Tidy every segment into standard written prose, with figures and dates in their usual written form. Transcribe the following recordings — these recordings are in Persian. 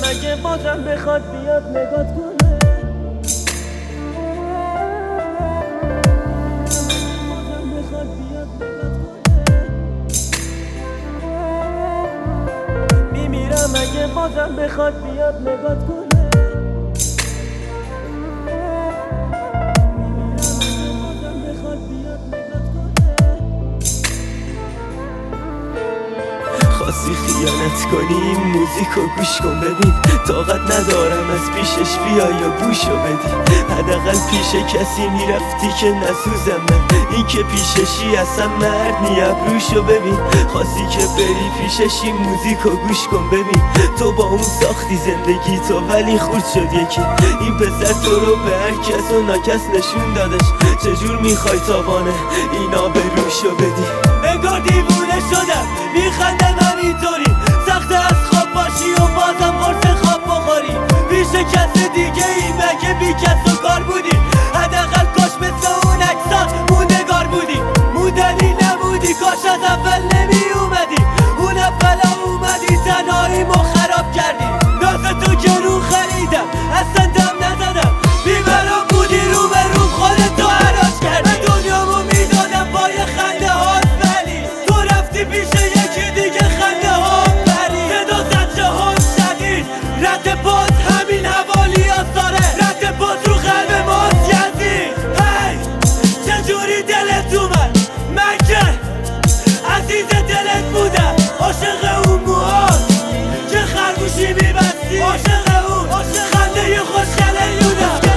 اگه بازم بخواد بیاد نگات کنه. میمیرم اگه بازم بخواد بیاد نگات کنه. خواستی خیانت کنی این موزیکو گوش کن ببین، طاقت ندارم از پیشش بیای یا گوشو بدی. حداقل پیش کسی میرفتی که نسوزم من، این که پیششی اصلا مرد نی. ابروشو ببین، خواستی که بری پیشش این موزیکو گوش کن ببین. تو با اون ساختی زندگی تو ولی خورد شد یکی. این پسر تو رو به هر کس و ناکس نشون دادش، چجور میخوای تاوانه اینا به روشو بدی؟ انگار دیوونه شدم میخندم همینطوری، سخت از خواب باشی و بازم قرص خواب بخوری. پیش کس دیگه ای مگه بی کس و کار بودی؟ حداقل کاش مثل اون اکسا موندگار بودی. موندنی نبودی، کاش از اول نمی اومدی. اون اولا اومدی تنهاییمو خراب کردی. ناز تو که رو خریدم اصلا دم نزدم، بیبرام بودی رو به روم خودتو حراج کردی. من دنیامو میدادم پای خنده هات ولی تو رفتی پیش یکی دیگه خنده ها بری. صدا زد جهان شدید رد پاس همین حوالی آثاره، رد پاس رو قلب ماست یزید. هی چجوری دلت اومد؟ من که عزیز دلت بودم، عاشق اون موهات که خرگوشی میبستی، عاشق اون خنده خوشگله یودم.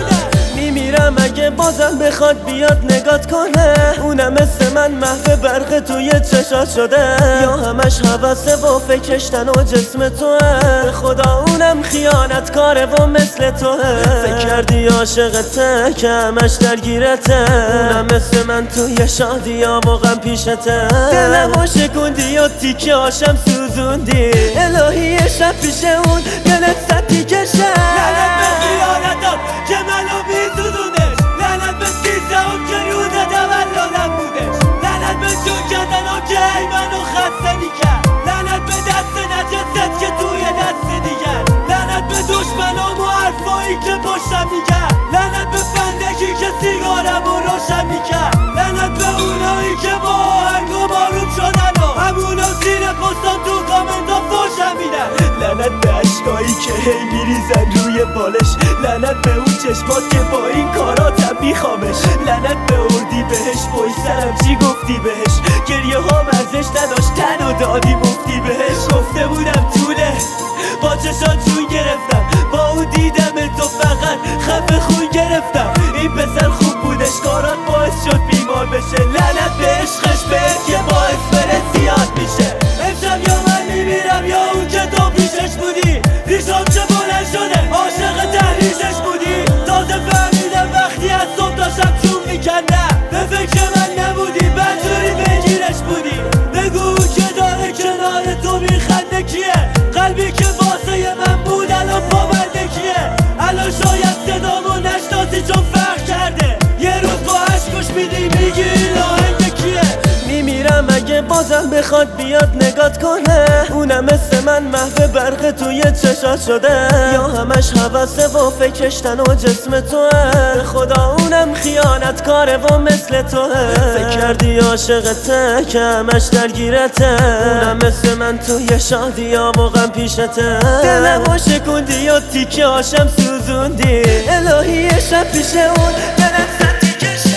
میمیرم اگه بازم بخواد بیاد نگات کنه. اونم مثل من محو برق توی چشات شده، یا همش حوثه و فکرش تنها جسم توه. به خدا اونم خیانت کاره و مثل توه. فکر کردی عاشقته که همش درگیرته، اونم مثل من توی شادی یا و غم پیشته. دلمو شکوندی و تیکه هاشم سوزوندی، الهی شب پیش اون دلت زد تیکشه. لعنت به خیانتم که منو میسوزونش، لعنت به سیزم که روز تولدم بودش، لعنت به جون کردنم که ای منو خسته میکرد، لعنت به دست نجست که توی دست دیگر، لعنت به دشمنام و حرفایی که پشتم میکرد، لعنت به فندکی که سیگارم رو روشن میکرد، لعنت به اونایی که با آهنگ و باروم شدن و همونا زیر پستم تو کامنتا فوشم میدن، لعنت به عشقایی که هی میریزن روی بالش، لعنت به اون چشمات که با این کاراتم میخوامش، لعنت به اردی بهش پشت سرم چی گفتی بهش، گریه ها ارزش نداشت تن و دادی مفتی بهش. گفته بودم طوله با چشات جون گرفتم، با اون دیدم تو فقط خفه خون گرفتم. این پسر خوب بودش کارات باعث شد بیمار بشه، لعنت به عشقش بهت که باعث بره زیاد میشه. امشب یا من میمیرم یا اون که تو پیشش بودی، ریشم چه بلند شده عاشق تحریشش بودی. تازه فهمیدم وقتی از صبح داشتم چون میکندم، به فکر من نبودی بدجوری بگیرش بودی. بگو که داره کنار تو میخنده کیه، قلبی که واسه من بود الان پابنده کیه. الان شاید صدامو نشناسی چون فرق کرده، یه روز با عشقش میدی میگی این آهنگ کیه. میمیرم اگه بازم بخواد بیاد نگات کنه، اونم مثل من محو برق توی چشات شده، یا همش حوثه و فکرش تنها جسم توه. به خدا اونم خیانت کاره و مثل توه. فکر کردی عاشقته که همش درگیرته، اونم مثل من توی شادی یا و غم پیشته. دلمو شکوندی و تیکه هاشم سوزوندی، الهی شب پیش اون دلت زد تیکشه.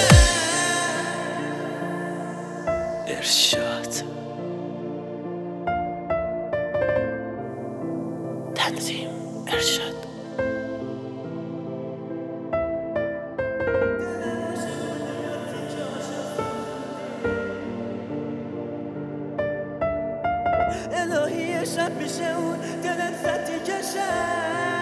ارشاد تنظیم ارشاد. الهی شب پیش اون دلت زد تیکشه.